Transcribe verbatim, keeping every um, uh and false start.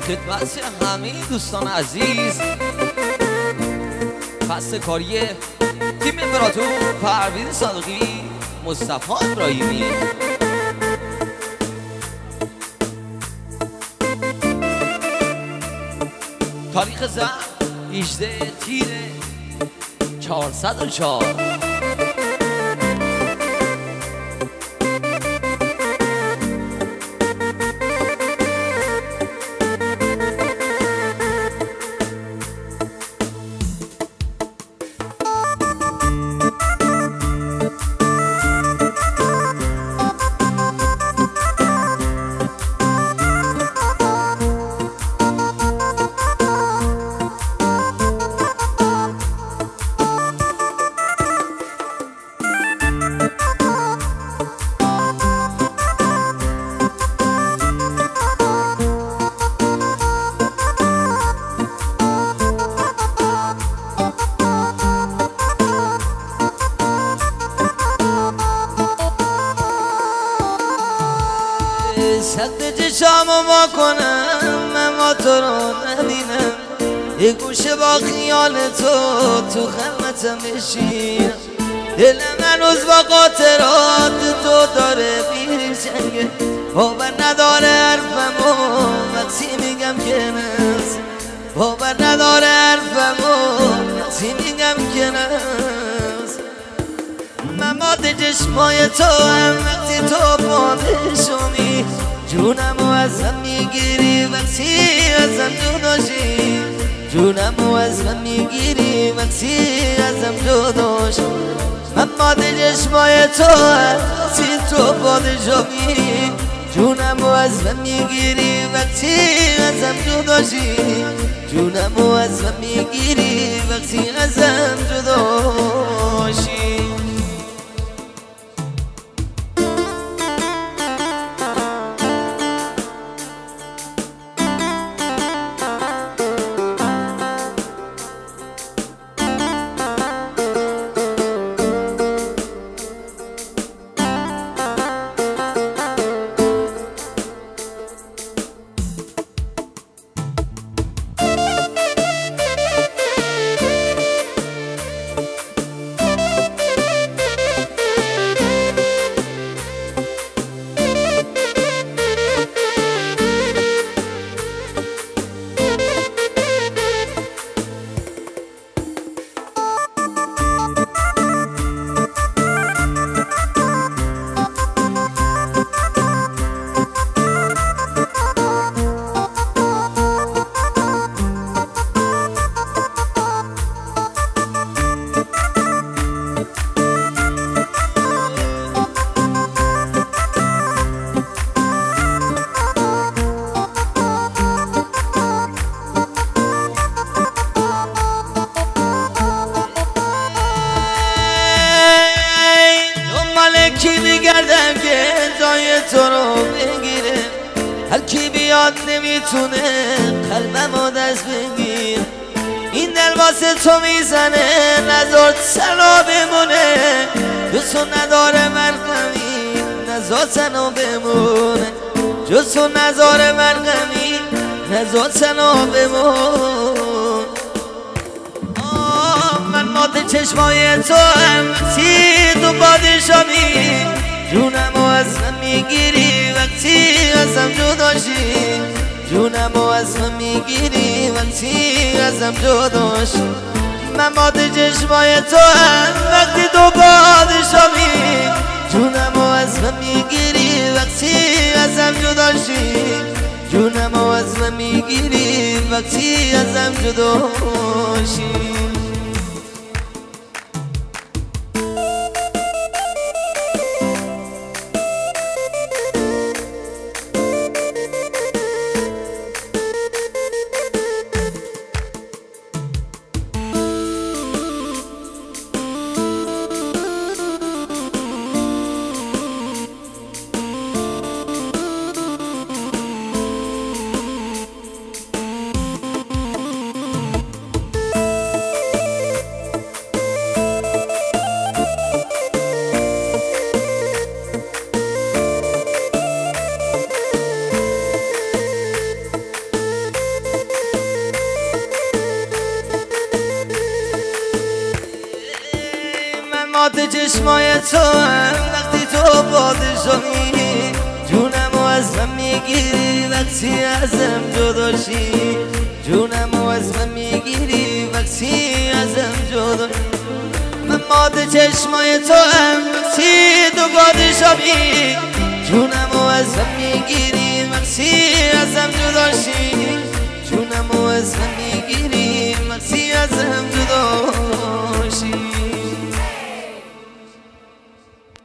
خدمت همه دوستان عزیز، فصل کاری تیم امپراتور، پرویز صادقی، مصطفی ابراهیمی. تاریخ زن هجده تیر چهارصد و چهار. سد چشامو با کنم اما تو رو نبینم، یه گوشه با خیال تو تو خدمتم بشینم. دلم هنوز با خاطرات تو داره میری جنگه، باور نداره حرفمو وقتی میگم که نست، باور نداره حرفمو وقتی میگم که نست. مماد چشمای تو هم وقتی تو بادشونی، جونمو ازم میگیری وقتی ازم جداشی، جونمو ازم میگیری وقتی ازم جداشی. مماد چشمای تو هم وقتی تو بادشونی، جونمو ازم میگیری وقتی ازم جداشی، جونمو ازم میگیری وقتی ازم جداشی. کی میگردم که جای تو رو بگیره، هر کی بیاد نمیتونه قلبمو دست بگیر. این دل واسه تو میزنه نذار تنها بمونه، جز تو نداره مرهمی نذار تنها بمونه، جز تو نداره مرهمی نذار تنها بمونه. من مات چشمای تو هم وقتی تو بادشامی، جونمو از من میگیری وقتی ازم جداشی، جونمو از من میگیری وقتی ازم جداشی. من مات چشمای تو هم وقتی تو بادشامی، جونمو از من میگیری وقتی ازم جداشی، جونمو از من میگیری وقتی ازم جداشی. پادشاهی جونم و از من میگیری وقتی ازم جداشی جونم و از من میگیری وقتی ازم جداشی من ماده چشمای تو هم وقتی تو پادشاهی جونم و از من میگیری